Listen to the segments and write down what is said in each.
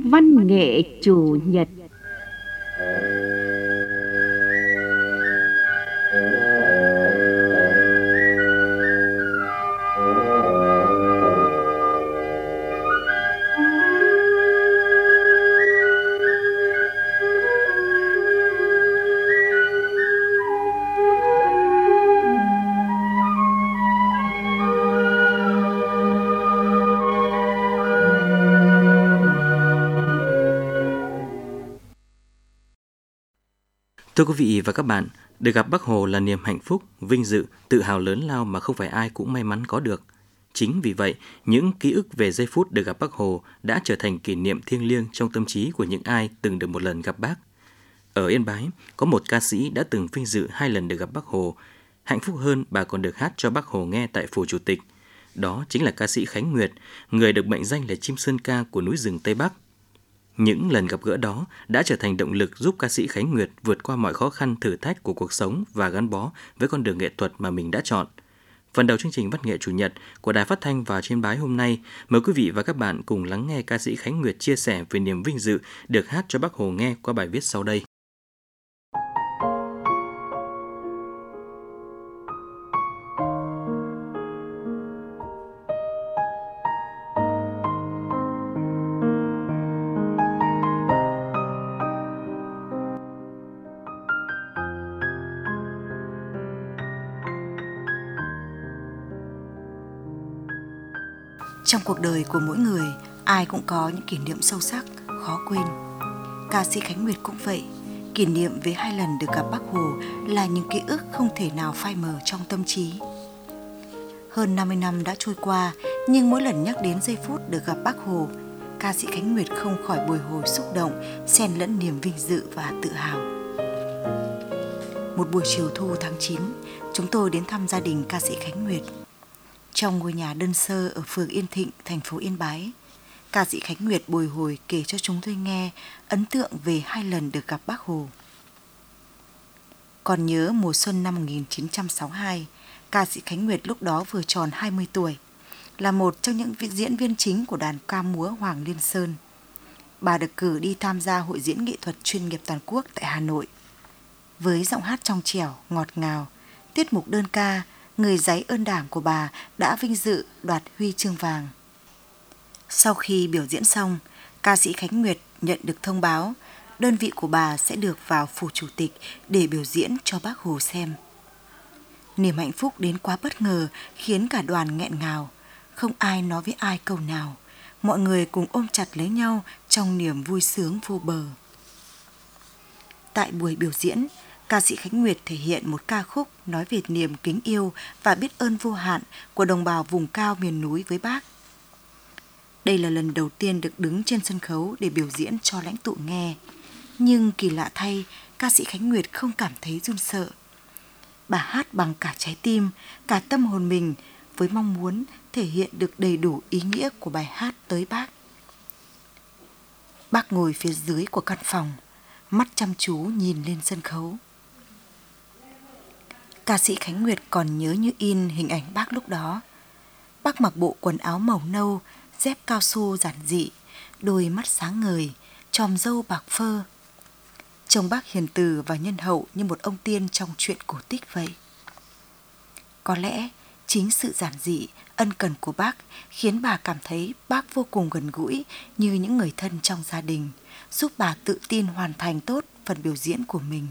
Văn nghệ chủ nhật. Thưa quý vị và các bạn, được gặp Bác Hồ là niềm hạnh phúc, vinh dự, tự hào lớn lao mà không phải ai cũng may mắn có được. Chính vì vậy, những ký ức về giây phút được gặp Bác Hồ đã trở thành kỷ niệm thiêng liêng trong tâm trí của những ai từng được một lần gặp Bác. Ở Yên Bái, có một ca sĩ đã từng vinh dự 2 lần được gặp Bác Hồ. Hạnh phúc hơn, bà còn được hát cho Bác Hồ nghe tại Phủ Chủ tịch. Đó chính là ca sĩ Khánh Nguyệt, người được mệnh danh là chim sơn ca của núi rừng Tây Bắc. Những lần gặp gỡ đó đã trở thành động lực giúp ca sĩ Khánh Nguyệt vượt qua mọi khó khăn thử thách của cuộc sống và gắn bó với con đường nghệ thuật mà mình đã chọn. Phần đầu chương trình Văn nghệ Chủ nhật của Đài Phát thanh và Trên Bái hôm nay, mời quý vị và các bạn cùng lắng nghe ca sĩ Khánh Nguyệt chia sẻ về niềm vinh dự được hát cho Bác Hồ nghe qua bài viết sau đây. Trong cuộc đời của mỗi người, ai cũng có những kỷ niệm sâu sắc, khó quên. Ca sĩ Khánh Nguyệt cũng vậy. Kỷ niệm về 2 lần được gặp Bác Hồ là những ký ức không thể nào phai mờ trong tâm trí. Hơn 50 năm đã trôi qua, nhưng mỗi lần nhắc đến giây phút được gặp Bác Hồ, ca sĩ Khánh Nguyệt không khỏi bồi hồi xúc động, xen lẫn niềm vinh dự và tự hào. Một buổi chiều thu tháng 9, chúng tôi đến thăm gia đình ca sĩ Khánh Nguyệt. Trong ngôi nhà đơn sơ ở phường Yên Thịnh, thành phố Yên Bái, ca sĩ Khánh Nguyệt bồi hồi kể cho chúng tôi nghe ấn tượng về 2 lần được gặp Bác Hồ. Còn nhớ mùa xuân năm 1962, ca sĩ Khánh Nguyệt lúc đó vừa tròn 20 tuổi, là một trong những diễn viên chính của đoàn ca múa Hoàng Liên Sơn. Bà được cử đi tham gia hội diễn nghệ thuật chuyên nghiệp toàn quốc tại Hà Nội. Với giọng hát trong trẻo, ngọt ngào, tiết mục đơn ca, Người Dáy Ơn Đảng của bà đã vinh dự đoạt huy chương vàng. Sau khi biểu diễn xong, ca sĩ Khánh Nguyệt nhận được thông báo đơn vị của bà sẽ được vào Phủ Chủ tịch để biểu diễn cho Bác Hồ xem. Niềm hạnh phúc đến quá bất ngờ khiến cả đoàn nghẹn ngào, không ai nói với ai câu nào. Mọi người cùng ôm chặt lấy nhau trong niềm vui sướng vô bờ. Tại buổi biểu diễn, ca sĩ Khánh Nguyệt thể hiện một ca khúc nói về niềm kính yêu và biết ơn vô hạn của đồng bào vùng cao miền núi với Bác. Đây là lần đầu tiên được đứng trên sân khấu để biểu diễn cho lãnh tụ nghe. Nhưng kỳ lạ thay, ca sĩ Khánh Nguyệt không cảm thấy run sợ. Bà hát bằng cả trái tim, cả tâm hồn mình với mong muốn thể hiện được đầy đủ ý nghĩa của bài hát tới Bác. Bác ngồi phía dưới của căn phòng, mắt chăm chú nhìn lên sân khấu. Ca sĩ Khánh Nguyệt còn nhớ như in hình ảnh Bác lúc đó. Bác mặc bộ quần áo màu nâu, dép cao su giản dị, đôi mắt sáng ngời, chòm râu bạc phơ. Trông Bác hiền từ và nhân hậu như một ông tiên trong truyện cổ tích vậy. Có lẽ chính sự giản dị, ân cần của Bác khiến bà cảm thấy Bác vô cùng gần gũi như những người thân trong gia đình, giúp bà tự tin hoàn thành tốt phần biểu diễn của mình.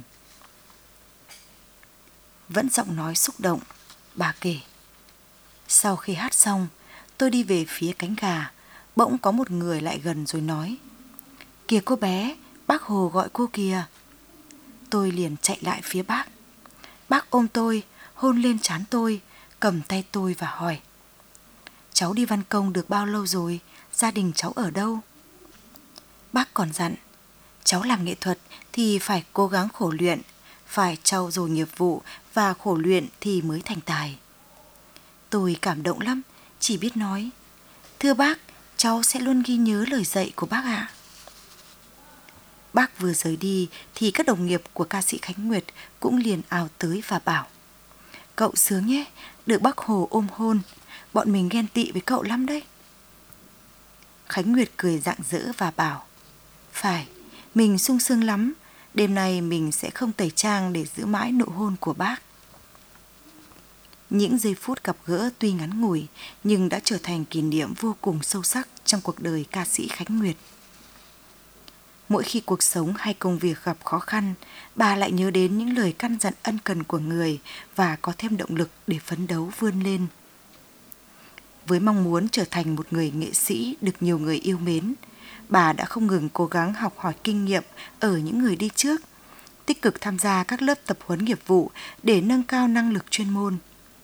Vẫn giọng nói xúc động, bà kể: sau khi hát xong, tôi đi về phía cánh gà, bỗng có một người lại gần rồi nói: kìa cô bé, Bác Hồ gọi cô kìa. Tôi liền chạy lại phía Bác. Bác ôm tôi, hôn lên trán tôi, cầm tay tôi và hỏi: cháu đi văn công được bao lâu rồi, gia đình cháu ở đâu? Bác còn dặn: cháu làm nghệ thuật thì phải cố gắng khổ luyện, phải trau dồi nghiệp vụ và khổ luyện thì mới thành tài. Tôi cảm động lắm, chỉ biết nói: thưa Bác, cháu sẽ luôn ghi nhớ lời dạy của Bác ạ. Bác vừa rời đi thì các đồng nghiệp của ca sĩ Khánh Nguyệt cũng liền ào tới và bảo: cậu sướng nhé, được Bác Hồ ôm hôn, bọn mình ghen tị với cậu lắm đấy. Khánh Nguyệt cười rạng rỡ và bảo: Phải, mình sung sướng lắm. Đêm nay mình sẽ không tẩy trang để giữ mãi nụ hôn của bác. Những giây phút gặp gỡ tuy ngắn ngủi nhưng đã trở thành kỷ niệm vô cùng sâu sắc trong cuộc đời ca sĩ Khánh Nguyệt. Mỗi khi cuộc sống hay công việc gặp khó khăn, bà lại nhớ đến những lời căn dặn ân cần của người và có thêm động lực để phấn đấu vươn lên. Với mong muốn trở thành một người nghệ sĩ được nhiều người yêu mến, bà đã không ngừng cố gắng học hỏi kinh nghiệm ở những người đi trước, tích cực tham gia các lớp tập huấn nghiệp vụ để nâng cao năng lực chuyên môn.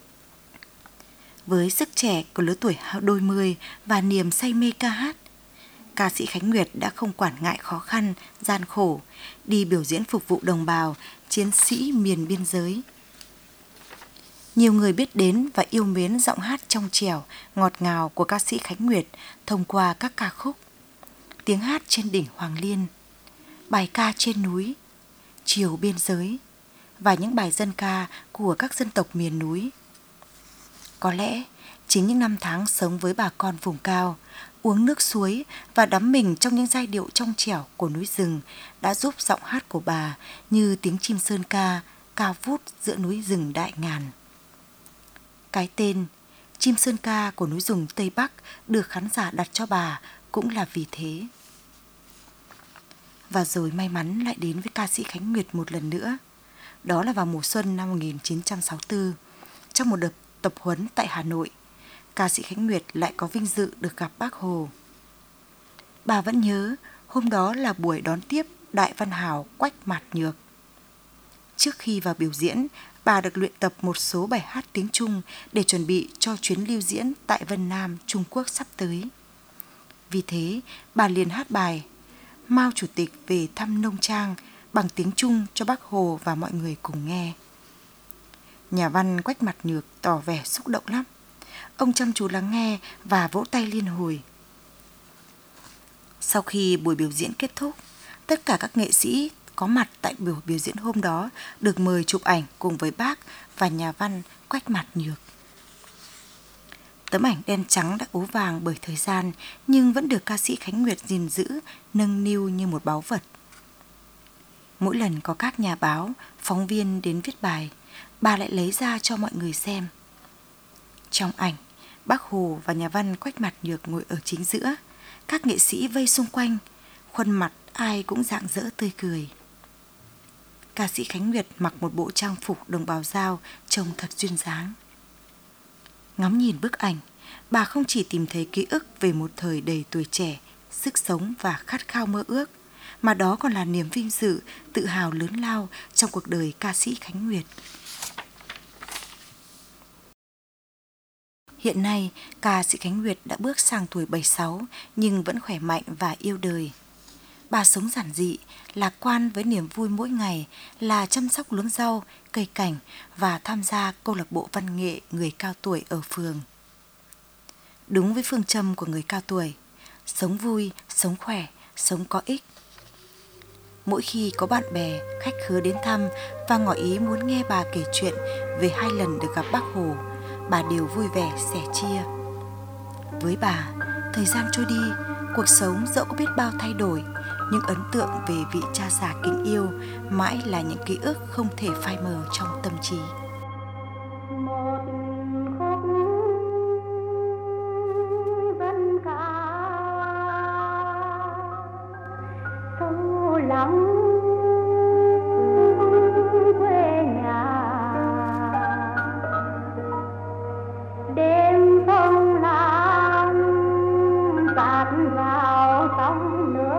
Với sức trẻ của lứa tuổi đôi mươi và niềm say mê ca hát, ca sĩ Khánh Nguyệt đã không quản ngại khó khăn, gian khổ, đi biểu diễn phục vụ đồng bào, chiến sĩ miền biên giới. Nhiều người biết đến và yêu mến giọng hát trong trẻo, ngọt ngào của ca sĩ Khánh Nguyệt thông qua các ca khúc Tiếng hát trên đỉnh Hoàng Liên, Bài ca trên núi, Chiều biên giới và những bài dân ca của các dân tộc miền núi. Có lẽ chính những năm tháng sống với bà con vùng cao, uống nước suối và đắm mình trong những giai điệu trong trẻo của núi rừng đã giúp giọng hát của bà như tiếng chim sơn ca, cao vút giữa núi rừng đại ngàn. Cái tên Chim Sơn Ca của núi rừng Tây Bắc được khán giả đặt cho bà cũng là vì thế. Và rồi may mắn lại đến với ca sĩ Khánh Nguyệt một lần nữa. Đó là vào mùa xuân năm 1964, trong một đợt tập huấn tại Hà Nội, ca sĩ Khánh Nguyệt lại có vinh dự được gặp Bác Hồ. Bà vẫn nhớ hôm đó là buổi đón tiếp Đại Văn Hào Quách Mạt Nhược. Trước khi vào biểu diễn, bà được luyện tập một số bài hát tiếng Trung để chuẩn bị cho chuyến lưu diễn tại Vân Nam, Trung Quốc sắp tới. Vì thế, bà liền hát bài Mao Chủ tịch về thăm nông trang bằng tiếng Trung cho Bác Hồ và mọi người cùng nghe. Nhà văn Quách Mạt Nhược tỏ vẻ xúc động lắm. Ông chăm chú lắng nghe và vỗ tay liên hồi. Sau khi buổi biểu diễn kết thúc, tất cả các nghệ sĩ có mặt tại buổi biểu diễn hôm đó được mời chụp ảnh cùng với bác và nhà văn Quách Mạt Nhược. Tấm ảnh đen trắng đã ố vàng bởi thời gian nhưng vẫn được ca sĩ Khánh Nguyệt gìn giữ, nâng niu như một báu vật. Mỗi lần có các nhà báo, phóng viên đến viết bài, bà lại lấy ra cho mọi người xem. Trong ảnh, Bác Hồ và nhà văn Quách Mạt Nhược ngồi ở chính giữa, các nghệ sĩ vây xung quanh, khuôn mặt ai cũng rạng rỡ tươi cười. Ca sĩ Khánh Nguyệt mặc một bộ trang phục đồng bào Dao trông thật duyên dáng. Ngắm nhìn bức ảnh, bà không chỉ tìm thấy ký ức về một thời đầy tuổi trẻ, sức sống và khát khao mơ ước, mà đó còn là niềm vinh dự, tự hào lớn lao trong cuộc đời ca sĩ Khánh Nguyệt. Hiện nay, ca sĩ Khánh Nguyệt đã bước sang tuổi 76 nhưng vẫn khỏe mạnh và yêu đời. Bà sống giản dị, lạc quan với niềm vui mỗi ngày là chăm sóc luống rau, cây cảnh và tham gia câu lạc bộ văn nghệ người cao tuổi ở phường. Đúng với phương châm của người cao tuổi, sống vui, sống khỏe, sống có ích. Mỗi khi có bạn bè, khách khứa đến thăm và ngỏ ý muốn nghe bà kể chuyện về 2 lần được gặp Bác Hồ, bà đều vui vẻ sẻ chia. Với bà, thời gian trôi đi, cuộc sống dẫu có biết bao thay đổi, nhưng ấn tượng về vị cha già kính yêu mãi là những ký ức không thể phai mờ trong tâm trí. Một khúc dân ca sâu lắng quê nhà, đêm sông Lam dạt vào sông nước.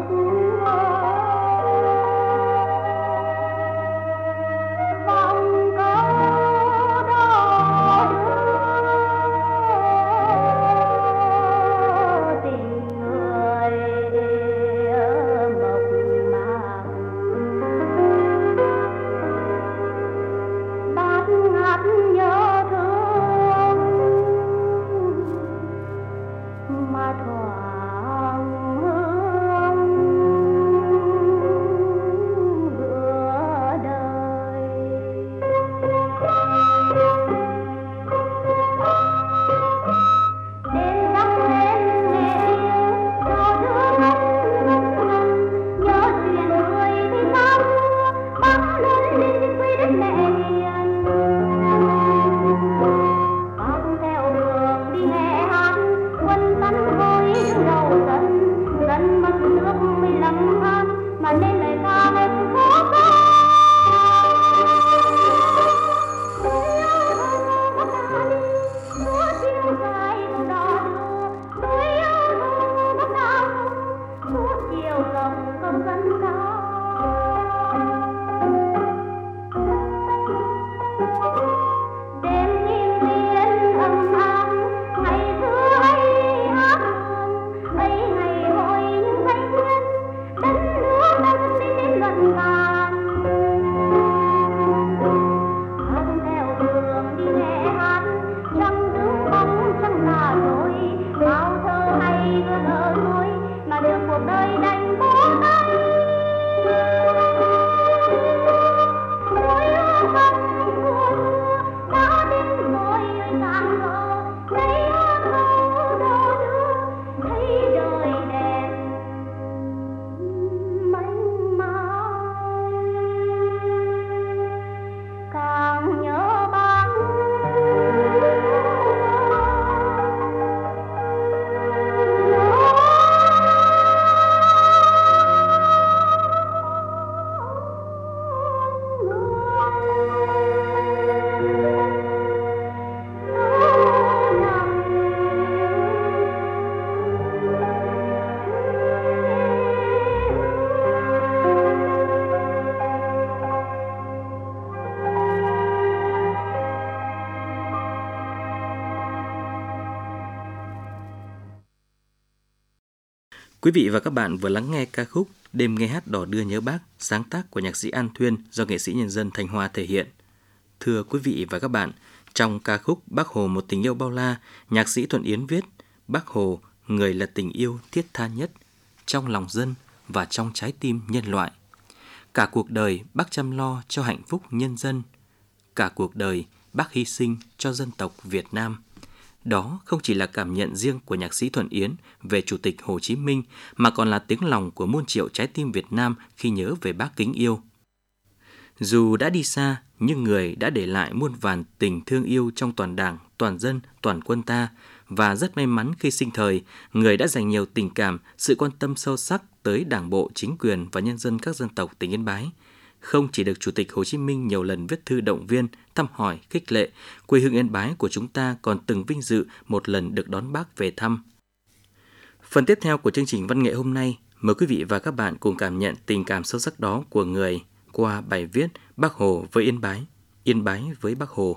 Mà thoáng Quý vị và các bạn vừa lắng nghe ca khúc Đêm nghe hát đò đưa nhớ Bác, sáng tác của nhạc sĩ An Thuyên do nghệ sĩ nhân dân Thanh Hoa thể hiện. Thưa quý vị và các bạn, trong ca khúc Bác Hồ một tình yêu bao la, nhạc sĩ Thuận Yến viết: Bác Hồ, người là tình yêu thiết tha nhất trong lòng dân và trong trái tim nhân loại. Cả cuộc đời Bác chăm lo cho hạnh phúc nhân dân. Cả cuộc đời Bác hy sinh cho dân tộc Việt Nam. Đó không chỉ là cảm nhận riêng của nhạc sĩ Thuận Yến về Chủ tịch Hồ Chí Minh, mà còn là tiếng lòng của muôn triệu trái tim Việt Nam khi nhớ về Bác kính yêu. Dù đã đi xa, nhưng người đã để lại muôn vàn tình thương yêu trong toàn Đảng, toàn dân, toàn quân ta. Và rất may mắn khi sinh thời, người đã dành nhiều tình cảm, sự quan tâm sâu sắc tới Đảng bộ, chính quyền và nhân dân các dân tộc tỉnh Yên Bái. Không chỉ được Chủ tịch Hồ Chí Minh nhiều lần viết thư động viên, thăm hỏi, khích lệ, quê hương Yên Bái của chúng ta còn từng vinh dự một lần được đón Bác về thăm. Phần tiếp theo của chương trình văn nghệ hôm nay, mời quý vị và các bạn cùng cảm nhận tình cảm sâu sắc đó của người qua bài viết Bác Hồ với Yên Bái với Bác Hồ.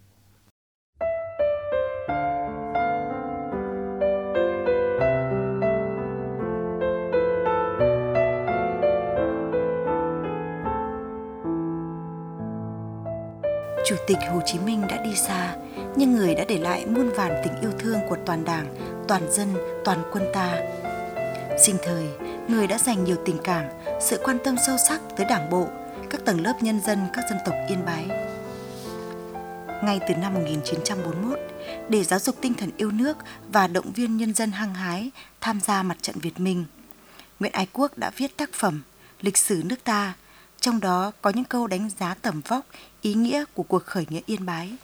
Chủ tịch Hồ Chí Minh đã đi xa, nhưng người đã để lại muôn vàn tình yêu thương của toàn Đảng, toàn dân, toàn quân ta. Sinh thời, người đã dành nhiều tình cảm, sự quan tâm sâu sắc tới Đảng bộ, các tầng lớp nhân dân các dân tộc Yên Bái. Ngay từ năm 1941, để giáo dục tinh thần yêu nước và động viên nhân dân hăng hái tham gia mặt trận Việt Minh, Nguyễn Ái Quốc đã viết tác phẩm Lịch sử nước ta, trong đó có những câu đánh giá tầm vóc, ý nghĩa của cuộc khởi nghĩa Yên Bái.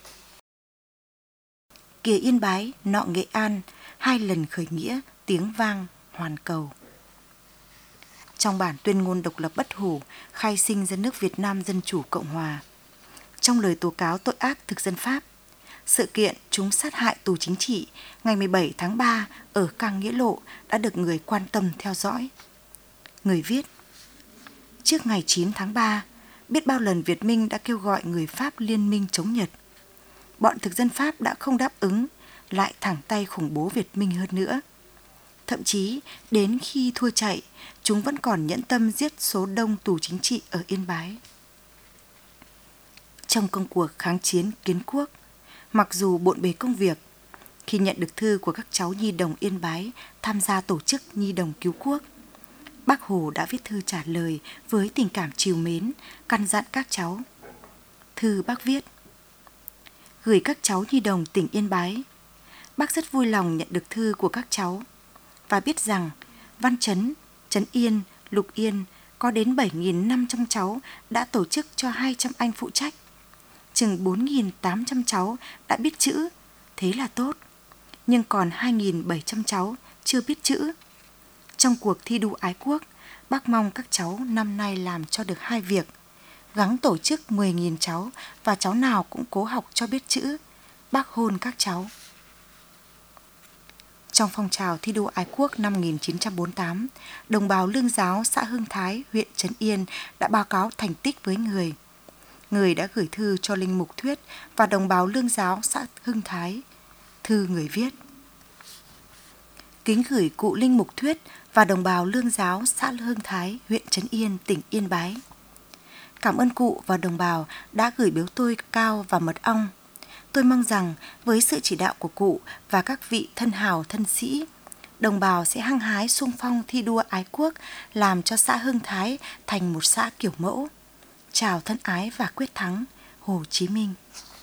Kìa Yên Bái, nọ Nghệ An, 2 lần khởi nghĩa, tiếng vang hoàn cầu. Trong bản tuyên ngôn độc lập bất hủ, khai sinh ra nước Việt Nam Dân Chủ Cộng Hòa. Trong lời tố cáo tội ác thực dân Pháp, sự kiện chúng sát hại tù chính trị ngày 17 tháng 3 ở Cang Nghĩa Lộ đã được người quan tâm theo dõi. Người viết: Trước ngày 9 tháng 3, biết bao lần Việt Minh đã kêu gọi người Pháp liên minh chống Nhật. Bọn thực dân Pháp đã không đáp ứng, lại thẳng tay khủng bố Việt Minh hơn nữa. Thậm chí, đến khi thua chạy, chúng vẫn còn nhẫn tâm giết số đông tù chính trị ở Yên Bái. Trong công cuộc kháng chiến kiến quốc, mặc dù bộn bề công việc, khi nhận được thư của các cháu nhi đồng Yên Bái tham gia tổ chức Nhi đồng cứu quốc, Bác Hồ đã viết thư trả lời với tình cảm trìu mến, căn dặn các cháu. Thư Bác viết: Gửi các cháu nhi đồng tỉnh Yên Bái, Bác rất vui lòng nhận được thư của các cháu và biết rằng Văn Chấn, Trấn Yên, Lục Yên có đến 7.500 cháu đã tổ chức cho 200 anh phụ trách. Chừng 4.800 cháu đã biết chữ, thế là tốt. Nhưng còn 2.700 cháu chưa biết chữ. Trong cuộc thi đua ái quốc, Bác mong các cháu năm nay làm cho được 2 việc: gắng tổ chức 10.000 cháu và cháu nào cũng cố học cho biết chữ. Bác hôn các cháu. Trong phong trào thi đua ái quốc năm 1948, đồng bào Lương Giáo xã Hưng Thái, huyện Trấn Yên đã báo cáo thành tích với người. Người đã gửi thư cho Linh Mục Thuyết và đồng bào Lương Giáo xã Hưng Thái. Thư người viết: Kính gửi cụ Linh Mục Thuyết và đồng bào Lương Giáo xã Hưng Thái, huyện Trấn Yên, tỉnh Yên Bái. Cảm ơn cụ và đồng bào đã gửi biếu tôi cao và mật ong. Tôi mong rằng với sự chỉ đạo của cụ và các vị thân hào thân sĩ, đồng bào sẽ hăng hái xung phong thi đua ái quốc, làm cho xã Hưng Thái thành một xã kiểu mẫu. Chào thân ái và quyết thắng, Hồ Chí Minh.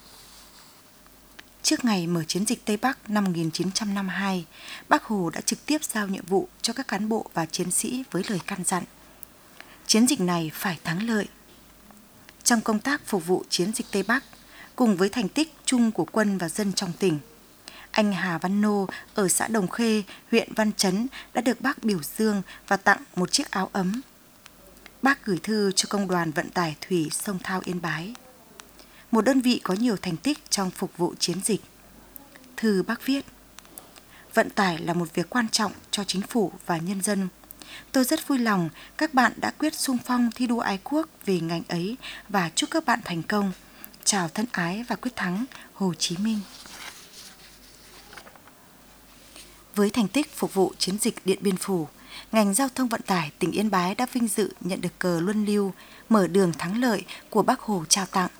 Trước ngày mở chiến dịch Tây Bắc năm 1952, Bác Hồ đã trực tiếp giao nhiệm vụ cho các cán bộ và chiến sĩ với lời căn dặn: chiến dịch này phải thắng lợi. Trong công tác phục vụ chiến dịch Tây Bắc, cùng với thành tích chung của quân và dân trong tỉnh, anh Hà Văn Nô ở xã Đồng Khê, huyện Văn Chấn đã được Bác biểu dương và tặng một chiếc áo ấm. Bác gửi thư cho Công đoàn Vận tải Thủy sông Thao Yên Bái, một đơn vị có nhiều thành tích trong phục vụ chiến dịch. Thư Bác viết: Vận tải là một việc quan trọng cho chính phủ và nhân dân. Tôi rất vui lòng các bạn đã quyết xung phong thi đua ái quốc về ngành ấy và chúc các bạn thành công. Chào thân ái và quyết thắng, Hồ Chí Minh. Với thành tích phục vụ chiến dịch Điện Biên Phủ, ngành giao thông vận tải tỉnh Yên Bái đã vinh dự nhận được cờ luân lưu mở đường thắng lợi của Bác Hồ trao tặng.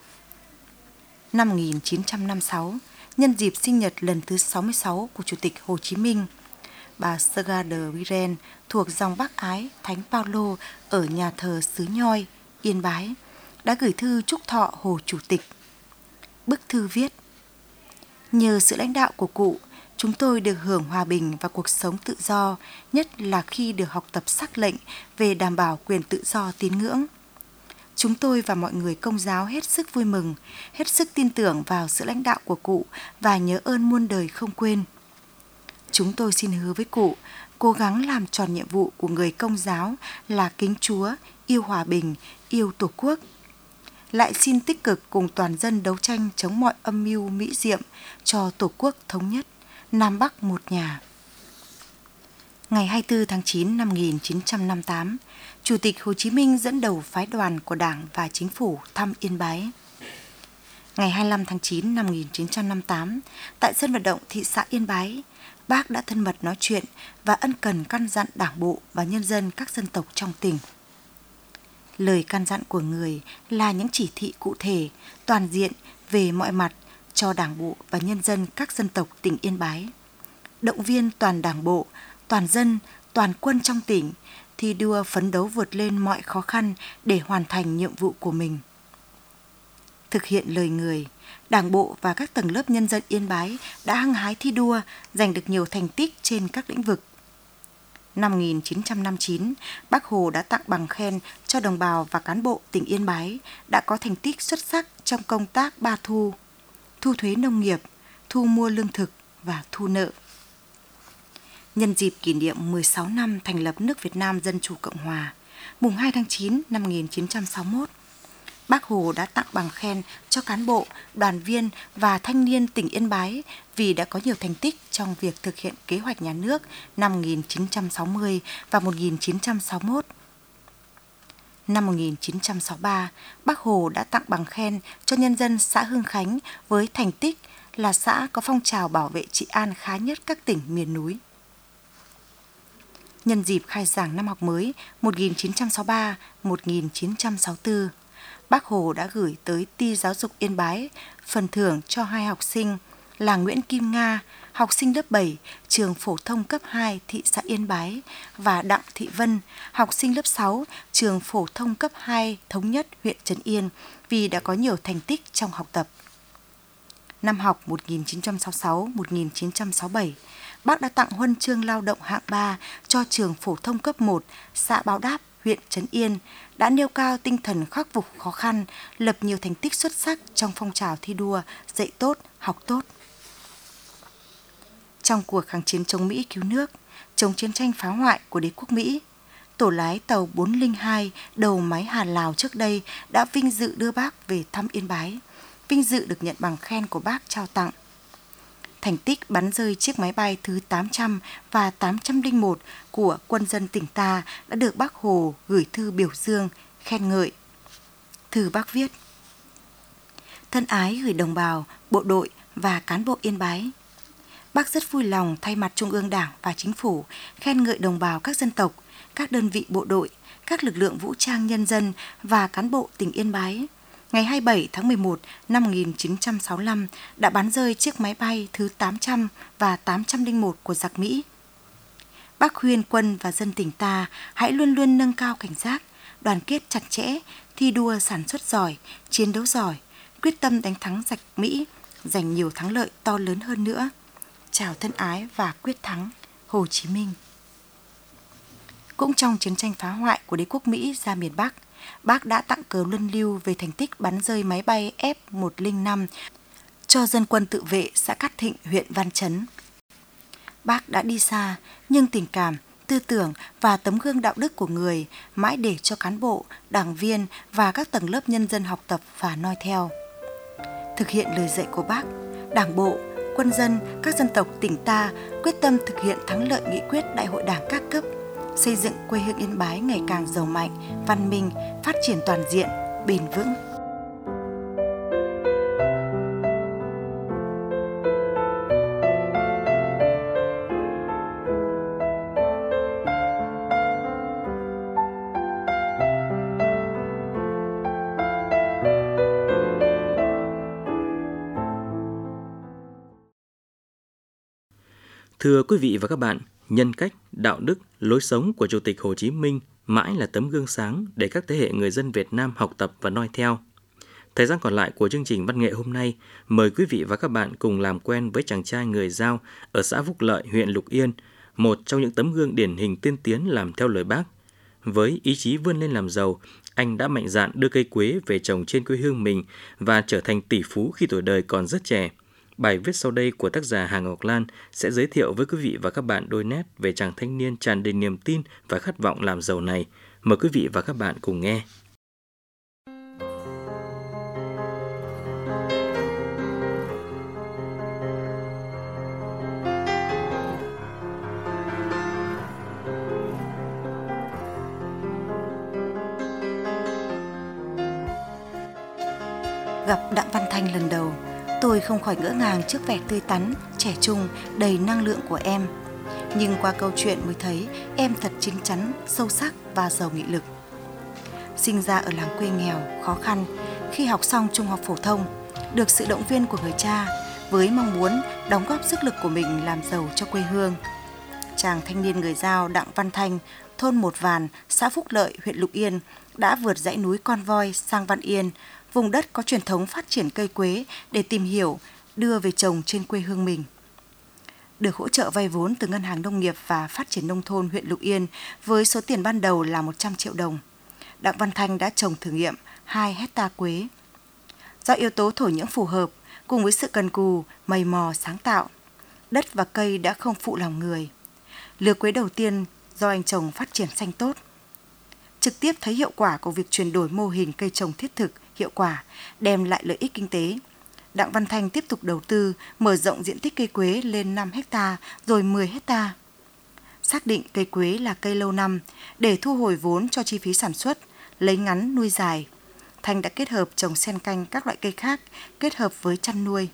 Năm 1956, nhân dịp sinh nhật lần thứ 66 của Chủ tịch Hồ Chí Minh, bà Serga de Viren thuộc dòng Bác Ái Thánh Paulo ở nhà thờ xứ Nhoi, Yên Bái đã gửi thư chúc thọ Hồ Chủ tịch. Bức thư viết: nhờ sự lãnh đạo của cụ, chúng tôi được hưởng hòa bình và cuộc sống tự do, nhất là khi được học tập sắc lệnh về đảm bảo quyền tự do tín ngưỡng. Chúng tôi và mọi người Công giáo hết sức vui mừng, hết sức tin tưởng vào sự lãnh đạo của cụ và nhớ ơn muôn đời không quên. Chúng tôi xin hứa với cụ, cố gắng làm tròn nhiệm vụ của người Công giáo là kính Chúa, yêu hòa bình, yêu Tổ quốc. Lại xin tích cực cùng toàn dân đấu tranh chống mọi âm mưu mỹ diệm cho Tổ quốc thống nhất, Nam Bắc một nhà. Ngày 24 tháng 9 năm 1958, Chủ tịch Hồ Chí Minh dẫn đầu phái đoàn của Đảng và Chính phủ thăm Yên Bái. Ngày 25 tháng 9 năm 1958, tại sân vận động thị xã Yên Bái, Bác đã thân mật nói chuyện và ân cần căn dặn Đảng bộ và nhân dân các dân tộc trong tỉnh. Lời căn dặn của người là những chỉ thị cụ thể, toàn diện về mọi mặt cho Đảng bộ và nhân dân các dân tộc tỉnh Yên Bái. Động viên toàn Đảng bộ, toàn dân, toàn quân trong tỉnh thi đua phấn đấu vượt lên mọi khó khăn để hoàn thành nhiệm vụ của mình. Thực hiện lời người, Đảng bộ và các tầng lớp nhân dân Yên Bái đã hăng hái thi đua, giành được nhiều thành tích trên các lĩnh vực. Năm 1959, Bác Hồ đã tặng bằng khen cho đồng bào và cán bộ tỉnh Yên Bái đã có thành tích xuất sắc trong công tác ba thu: thu thuế nông nghiệp, thu mua lương thực và thu nợ. Nhân dịp kỷ niệm 16 năm thành lập nước Việt Nam Dân Chủ Cộng Hòa, mùng 2 tháng 9 năm 1961, Bác Hồ đã tặng bằng khen cho cán bộ, đoàn viên và thanh niên tỉnh Yên Bái vì đã có nhiều thành tích trong việc thực hiện kế hoạch nhà nước năm 1960 và 1961. Năm 1963, Bác Hồ đã tặng bằng khen cho nhân dân xã Hưng Khánh với thành tích là xã có phong trào bảo vệ trị an khá nhất các tỉnh miền núi. Nhân dịp khai giảng năm học mới 1963-1964, Bác Hồ đã gửi tới Ty Giáo dục Yên Bái phần thưởng cho 2 học sinh là Nguyễn Kim Nga, học sinh lớp 7, trường phổ thông cấp 2 thị xã Yên Bái, và Đặng Thị Vân, học sinh lớp 6, trường phổ thông cấp 2 Thống Nhất, huyện Trấn Yên vì đã có nhiều thành tích trong học tập. Năm học 1966-1967, Bác đã tặng huân chương lao động hạng 3 cho trường phổ thông cấp 1 xã Báo Đáp, huyện Trấn Yên, đã nêu cao tinh thần khắc phục khó khăn, lập nhiều thành tích xuất sắc trong phong trào thi đua dạy tốt, học tốt. Trong cuộc kháng chiến chống Mỹ cứu nước, chống chiến tranh phá hoại của đế quốc Mỹ, tổ lái tàu 402 đầu máy Hà Lào trước đây đã vinh dự đưa Bác về thăm Yên Bái, vinh dự được nhận bằng khen của Bác trao tặng. Thành tích bắn rơi chiếc máy bay thứ 800 và 801 của quân dân tỉnh ta đã được Bác Hồ gửi thư biểu dương, khen ngợi. Thư Bác viết: thân ái gửi đồng bào, bộ đội và cán bộ Yên Bái. Bác rất vui lòng thay mặt Trung ương Đảng và Chính phủ khen ngợi đồng bào các dân tộc, các đơn vị bộ đội, các lực lượng vũ trang nhân dân và cán bộ tỉnh Yên Bái. Ngày 27 tháng 11 năm 1965 đã bắn rơi chiếc máy bay thứ 800 và 801 của giặc Mỹ. Bác khuyên quân và dân tỉnh ta hãy luôn luôn nâng cao cảnh giác, đoàn kết chặt chẽ, thi đua sản xuất giỏi, chiến đấu giỏi, quyết tâm đánh thắng giặc Mỹ, giành nhiều thắng lợi to lớn hơn nữa. Chào thân ái và quyết thắng, Hồ Chí Minh. Cũng trong chiến tranh phá hoại của đế quốc Mỹ ra miền Bắc, Bác đã tặng cờ luân lưu về thành tích bắn rơi máy bay F-105 cho dân quân tự vệ xã Cát Thịnh, huyện Văn Chấn. Bác đã đi xa, nhưng tình cảm, tư tưởng và tấm gương đạo đức của người mãi để cho cán bộ, đảng viên và các tầng lớp nhân dân học tập và noi theo. Thực hiện lời dạy của Bác, Đảng bộ, quân dân, các dân tộc tỉnh ta quyết tâm thực hiện thắng lợi nghị quyết Đại hội Đảng các cấp, xây dựng quê hương Yên Bái ngày càng giàu mạnh, văn minh, phát triển toàn diện, bền vững. Thưa quý vị và các bạn, nhân cách, đạo đức, lối sống của Chủ tịch Hồ Chí Minh mãi là tấm gương sáng để các thế hệ người dân Việt Nam học tập và noi theo. Thời gian còn lại của chương trình văn nghệ hôm nay, mời quý vị và các bạn cùng làm quen với chàng trai người Dao ở xã Phúc Lợi, huyện Lục Yên, một trong những tấm gương điển hình tiên tiến làm theo lời Bác. Với ý chí vươn lên làm giàu, anh đã mạnh dạn đưa cây quế về trồng trên quê hương mình và trở thành tỷ phú khi tuổi đời còn rất trẻ. Bài viết sau đây của tác giả Hà Ngọc Lan sẽ giới thiệu với quý vị và các bạn đôi nét về chàng thanh niên tràn đầy niềm tin và khát vọng làm giàu này. Mời quý vị và các bạn cùng nghe. Gặp Đặng Văn Thanh lần đầu, tôi không khỏi ngỡ ngàng trước vẻ tươi tắn, trẻ trung, đầy năng lượng của em. Nhưng qua câu chuyện mới thấy em thật chín chắn, sâu sắc và giàu nghị lực. Sinh ra ở làng quê nghèo, khó khăn, khi học xong trung học phổ thông, được sự động viên của người cha với mong muốn đóng góp sức lực của mình làm giàu cho quê hương. Chàng thanh niên người Dao Đặng Văn Thanh, thôn Một Vàn, xã Phúc Lợi, huyện Lục Yên đã vượt dãy núi Con Voi sang Văn Yên, vùng đất có truyền thống phát triển cây quế để tìm hiểu, đưa về trồng trên quê hương mình. Được hỗ trợ vay vốn từ Ngân hàng Nông nghiệp và Phát triển Nông thôn huyện Lục Yên với số tiền ban đầu là 100 triệu đồng, Đặng Văn Thanh đã trồng thử nghiệm 2 hecta quế. Do yếu tố thổ nhưỡng phù hợp, cùng với sự cần cù, mày mò sáng tạo, đất và cây đã không phụ lòng người. Lứa quế đầu tiên do anh trồng phát triển xanh tốt. Trực tiếp thấy hiệu quả của việc chuyển đổi mô hình cây trồng thiết thực, hiệu quả, đem lại lợi ích kinh tế. Đặng Văn Thanh tiếp tục đầu tư, mở rộng diện tích cây quế lên 5 hecta rồi 10 hecta. Xác định cây quế là cây lâu năm để thu hồi vốn cho chi phí sản xuất, lấy ngắn nuôi dài. Thanh đã kết hợp trồng xen canh các loại cây khác, kết hợp với chăn nuôi.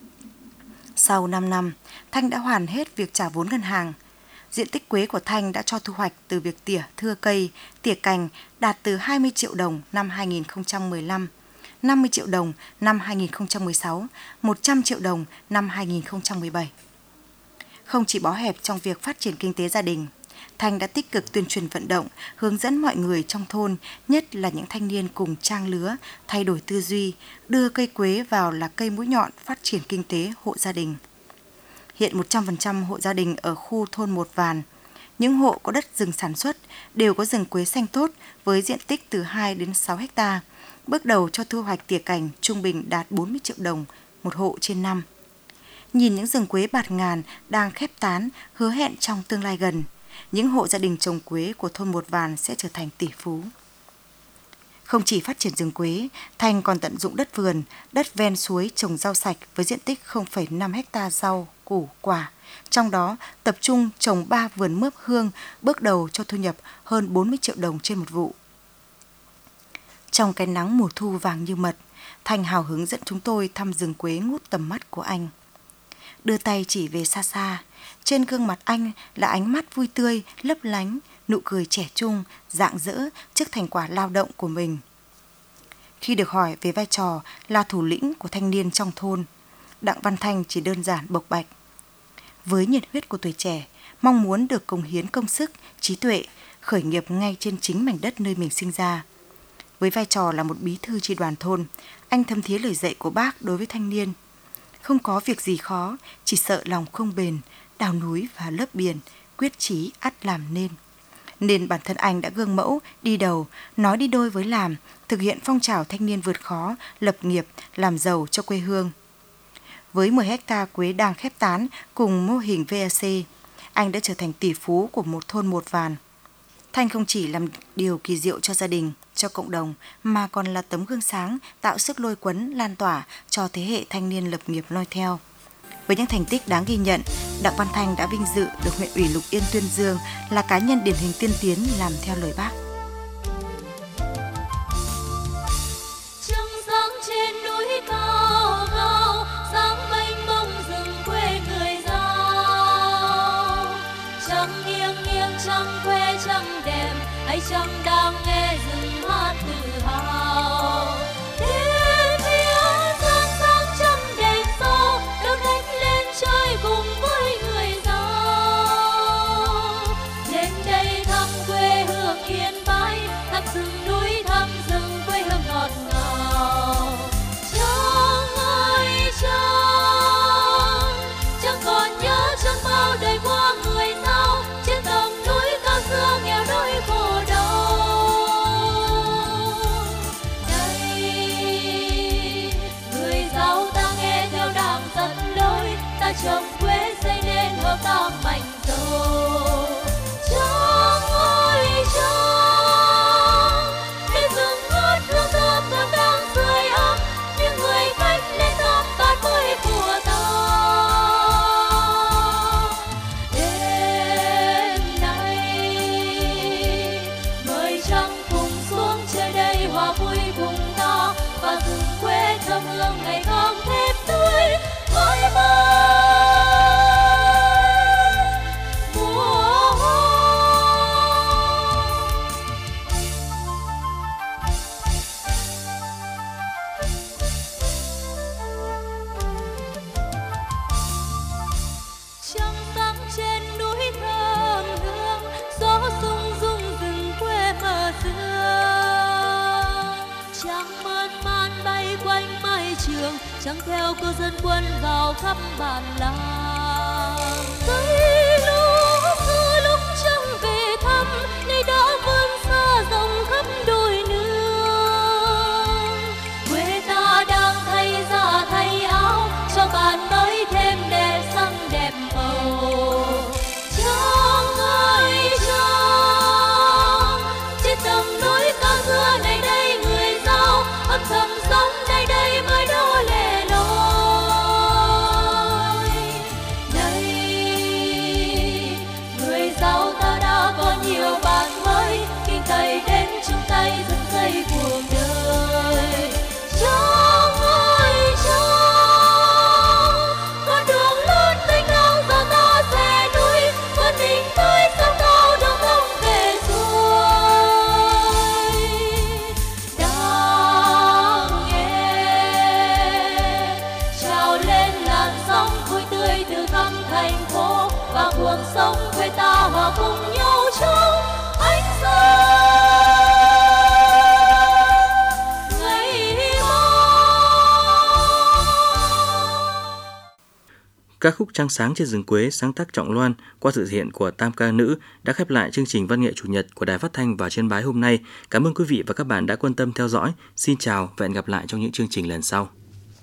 Sau 5 năm, Thanh đã hoàn hết việc trả vốn ngân hàng. Diện tích quế của Thanh đã cho thu hoạch từ việc tỉa thưa cây, tỉa cành đạt từ 20 triệu đồng năm 2015, 50 triệu đồng năm 2016, 100 triệu đồng năm 2017. Không chỉ bó hẹp trong việc phát triển kinh tế gia đình, Thanh đã tích cực tuyên truyền vận động, hướng dẫn mọi người trong thôn, nhất là những thanh niên cùng trang lứa, thay đổi tư duy, đưa cây quế vào là cây mũi nhọn phát triển kinh tế hộ gia đình. Hiện 100% hộ gia đình ở khu thôn Một Vàn, những hộ có đất rừng sản xuất đều có rừng quế xanh tốt với diện tích từ 2 đến 6 hecta. Bước đầu cho thu hoạch tỉa cành trung bình đạt 40 triệu đồng một hộ trên năm. Nhìn những rừng quế bạt ngàn đang khép tán, hứa hẹn trong tương lai gần, những hộ gia đình trồng quế của thôn Một Vàn sẽ trở thành tỷ phú. Không chỉ phát triển rừng quế, Thanh còn tận dụng đất vườn, đất ven suối trồng rau sạch với diện tích 0,5 hecta rau, củ, quả. Trong đó tập trung trồng 3 vườn mướp hương, bước đầu cho thu nhập hơn 40 triệu đồng trên một vụ. Trong cái nắng mùa thu vàng như mật, Thanh hào hứng dẫn chúng tôi thăm rừng quế ngút tầm mắt của anh. Đưa tay chỉ về xa xa, trên gương mặt anh là ánh mắt vui tươi, lấp lánh, nụ cười trẻ trung, rạng rỡ trước thành quả lao động của mình. Khi được hỏi về vai trò là thủ lĩnh của thanh niên trong thôn, Đặng Văn Thanh chỉ đơn giản bộc bạch. Với nhiệt huyết của tuổi trẻ, mong muốn được cống hiến công sức, trí tuệ, khởi nghiệp ngay trên chính mảnh đất nơi mình sinh ra. Với vai trò là một bí thư chi đoàn thôn, anh thấm thía lời dạy của Bác đối với thanh niên. Không có việc gì khó, chỉ sợ lòng không bền, đào núi và lấp biển, quyết chí ắt làm nên. Nên bản thân anh đã gương mẫu, đi đầu, nói đi đôi với làm, thực hiện phong trào thanh niên vượt khó, lập nghiệp, làm giàu cho quê hương. Với 10 hecta quế đang khép tán cùng mô hình VAC, anh đã trở thành tỷ phú của một thôn Một Vàn. Thanh không chỉ làm điều kỳ diệu cho gia đình, cho cộng đồng, mà còn là tấm gương sáng, tạo sức lôi cuốn, lan tỏa cho thế hệ thanh niên lập nghiệp noi theo. Với những thành tích đáng ghi nhận, Đặng Văn Thanh đã vinh dự được huyện ủy Lục Yên tuyên dương là cá nhân điển hình tiên tiến làm theo lời Bác. Trăng sáng trên núi cao cao, sáng mênh mông rừng quê người Dao. Trăng nghiêng nghiêng trăng quê trăng đẹp, hay trăng đang nghe rừng hát tự hào. Thiên phía sáng sáng trăm đèn sao, đón khách lên chơi cùng với người Dao. yên bái, thăm rừng núi thăm rừng quê hương ngọt ngào. Trăng ơi trăng còn nhớ trong bao đời qua người sao, trên tầm núi cao xưa nghèo nỗi khổ đau. Đây người giàu ta nghe theo đảng dẫn lối, ta trồng quê xây nên hợp tác mạnh giàu. Trăng ơi trăng, để rừng ngát hương thơm còn đang sưởi ấm, những người khách lên thăm bát mới của ta. Đêm nay mời trăng cùng xuống chơi đây hòa vui cùng ta, và rừng quê thơm hương ngày càng thêm tươi mãi mãi. Trăng sáng trên núi thơm hương, gió rung rung rừng quê mơ sương. Trăng mơn man bay quanh mái trường, trăng theo cô dân quân vào khắp bản làng. Cây lúa xưa lúc trăng về thăm, nay đã vươn xa rộng khắp đồi nương. Quê ta đang thay da thay áo, cho bạn mới thêm đẹp sắc đẹp màu. Trăng ơi trăng, trên tầm núi cao xưa này đây người giàu âm thầm sống đây đây mới đổ lệ lối. Đây người giàu ta đã có nhiều bạn mới, kinh tay đến chung tay dựng xây cuộc đời. Trăng ơi trăng, con đường lớn mênh mang giờ ta sẽ núi, quân mình tới sông cao đường thông về xuôi. Đang nghe trào lên làn sóng vui tươi từ khắp thành phố, và cuộc sống quê ta hòa cùng nhau trong ánh sáng ngày mai. Ca khúc Trăng sáng trên rừng quế sáng tác Trọng Loan qua sự hiện của tam ca nữ đã khép lại chương trình Văn nghệ Chủ nhật của Đài Phát thanh và Chuyên Bái hôm nay. Cảm ơn quý vị và các bạn đã quan tâm theo dõi. Xin chào và hẹn gặp lại trong những chương trình lần sau.